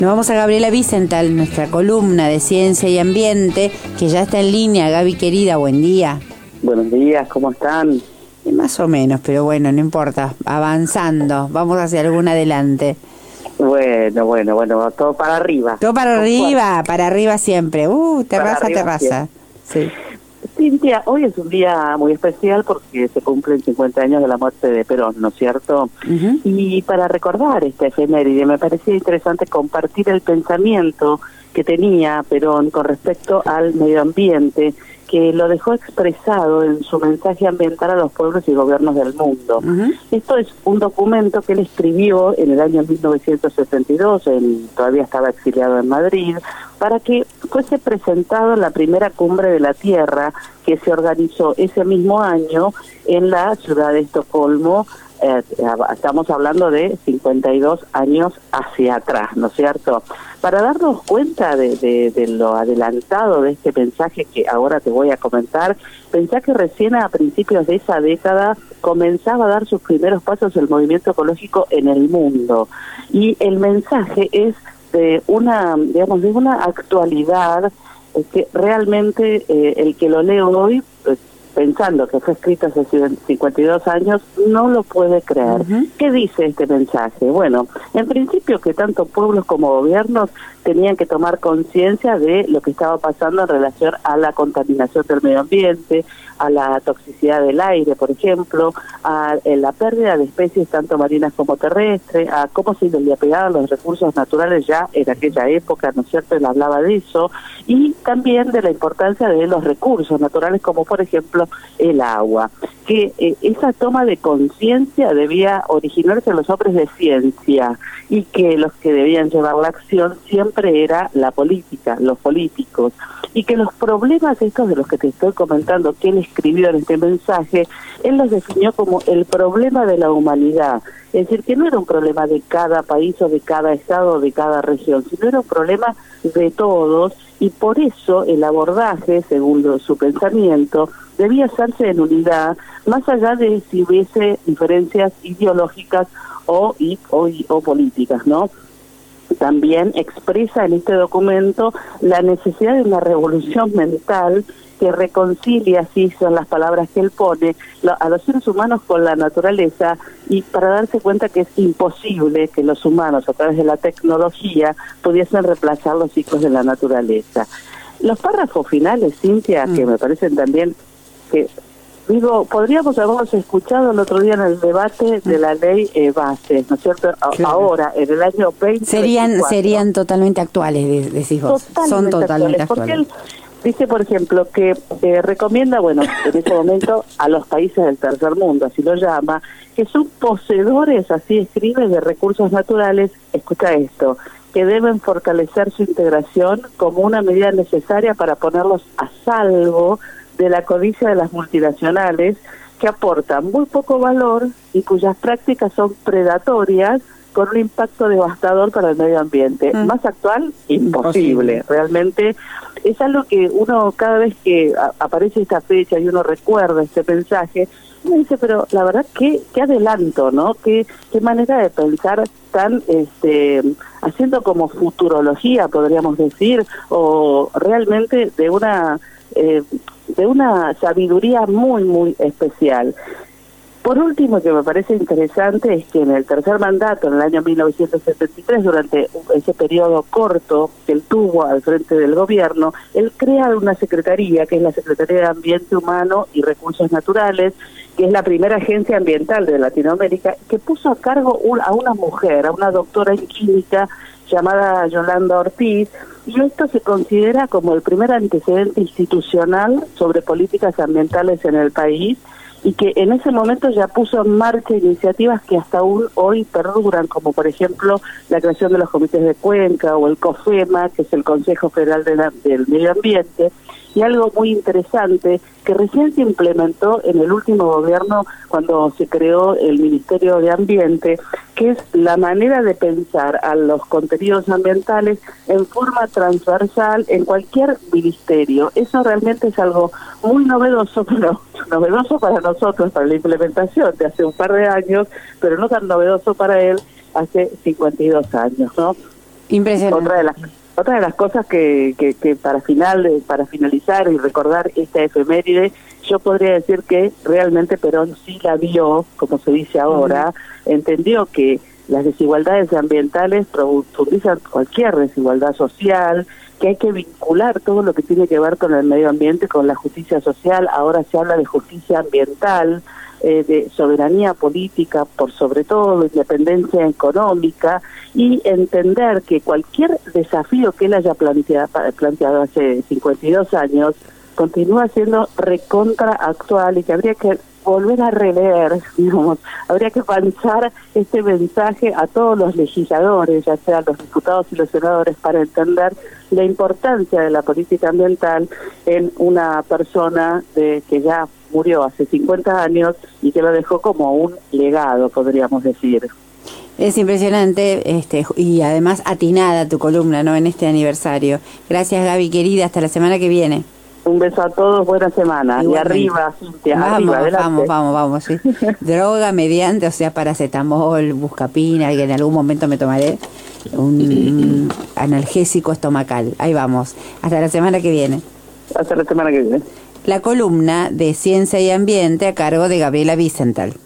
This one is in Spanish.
Nos vamos a Gabriela Wiesenthal, nuestra columna de Ciencia y Ambiente, que ya está en línea. Gaby, querida, buen día. Buenos días, ¿cómo están? Más o menos, pero bueno, no importa. Avanzando, vamos hacia algún adelante. Bueno, todo para arriba. Todo para arriba siempre. Terraza. Sí. Cintia, hoy es un día muy especial porque se cumplen 50 años de la muerte de Perón, ¿no es cierto? Uh-huh. Y para recordar esta efeméride me parecía interesante compartir el pensamiento que tenía Perón con respecto al medio ambiente, que lo dejó expresado en su mensaje ambiental a los pueblos y gobiernos del mundo. Uh-huh. Esto es un documento que él escribió en el año 1972, todavía estaba exiliado en Madrid, para que fuese presentado en la primera cumbre de la Tierra que se organizó ese mismo año en la ciudad de Estocolmo. Estamos hablando de 52 años hacia atrás, ¿no es cierto? Para darnos cuenta de lo adelantado de este mensaje que ahora te voy a comentar, pensá que recién a principios de esa década comenzaba a dar sus primeros pasos el movimiento ecológico en el mundo. Y el mensaje es de una actualidad que realmente el que lo lee hoy, pensando que fue escrito hace 52 años, no lo puede creer. Uh-huh. ¿Qué dice este mensaje? Bueno, en principio que tanto pueblos como gobiernos tenían que tomar conciencia de lo que estaba pasando en relación a la contaminación del medio ambiente, a la toxicidad del aire, por ejemplo, a la pérdida de especies tanto marinas como terrestres, a cómo se dilapidaban los recursos naturales ya en aquella época, ¿no es cierto? Él hablaba de eso, y también de la importancia de los recursos naturales, como por ejemplo el agua, que esa toma de conciencia debía originarse en los hombres de ciencia y que los que debían llevar la acción siempre era la política, los políticos, y que los problemas estos de los que te estoy comentando que él escribió en este mensaje, él los definió como el problema de la humanidad. Es decir, que no era un problema de cada país o de cada estado o de cada región, sino era un problema de todos, y por eso el abordaje, según su pensamiento, debía hacerse en unidad, más allá de si hubiese diferencias ideológicas o políticas, ¿no? También expresa en este documento la necesidad de una revolución mental que reconcilia, así son las palabras que él pone, a los seres humanos con la naturaleza, y para darse cuenta que es imposible que los humanos, a través de la tecnología, pudiesen reemplazar los ciclos de la naturaleza. Los párrafos finales, Cintia, que me parecen también que... podríamos haberlos escuchado el otro día en el debate de la ley base, ¿no es cierto? Claro. Ahora, en el año 20... Serían totalmente actuales, decís vos. Son totalmente actuales. Porque él dice, por ejemplo, que recomienda, en este momento, a los países del tercer mundo, así lo llama, que son poseedores, así escribe, de recursos naturales, escucha esto, que deben fortalecer su integración como una medida necesaria para ponerlos a salvo de la codicia de las multinacionales, que aportan muy poco valor y cuyas prácticas son predatorias con un impacto devastador para el medio ambiente. Más actual, imposible. Realmente es algo que uno, cada vez que aparece esta fecha y uno recuerda este mensaje, uno dice, pero la verdad, qué adelanto, ¿no? Qué manera de pensar tan, haciendo como futurología, podríamos decir, o realmente de una sabiduría muy, muy especial. Por último, que me parece interesante es que en el tercer mandato, en el año 1973, durante ese periodo corto que él tuvo al frente del gobierno, él crea una secretaría, que es la Secretaría de Ambiente Humano y Recursos Naturales, que es la primera agencia ambiental de Latinoamérica, que puso a cargo a una mujer, a una doctora en química llamada Yolanda Ortiz, y esto se considera como el primer antecedente institucional sobre políticas ambientales en el país, y que en ese momento ya puso en marcha iniciativas que hasta hoy perduran, como por ejemplo la creación de los comités de cuenca o el COFEMA, que es el Consejo Federal del Medio Ambiente, y algo muy interesante que recién se implementó en el último gobierno cuando se creó el Ministerio de Ambiente, que es la manera de pensar a los contenidos ambientales en forma transversal en cualquier ministerio. Eso realmente es algo muy novedoso, pero novedoso para nosotros, para la implementación de hace un par de años, pero no tan novedoso para él hace 52 años, ¿no? Impresionante. Otra de las cosas que para finalizar y recordar esta efeméride, yo podría decir que realmente Perón sí la vio, como se dice ahora, entendió que las desigualdades ambientales profundizan cualquier desigualdad social, que hay que vincular todo lo que tiene que ver con el medio ambiente, con la justicia social. Ahora se habla de justicia ambiental, de soberanía política, por sobre todo, independencia económica, y entender que cualquier desafío que él haya planteado hace 52 años continúa siendo recontra actual y que habría que volver a releer, digamos, habría que panchar este mensaje a todos los legisladores, ya sean los diputados y los senadores, para entender la importancia de la política ambiental en una persona que ya murió hace 50 años y que lo dejó como un legado, podríamos decir. Es impresionante y además atinada tu columna, ¿no?, en este aniversario. Gracias, Gaby, querida, hasta la semana que viene. Un beso a todos, buena semana. Igualmente. Y arriba, Cintia, vamos, arriba, vamos, sí. Droga mediante, o sea, paracetamol, buscapina, que en algún momento me tomaré un analgésico estomacal. Ahí vamos. Hasta la semana que viene. Hasta la semana que viene. La columna de Ciencia y Ambiente a cargo de Gabriela Wiesenthal.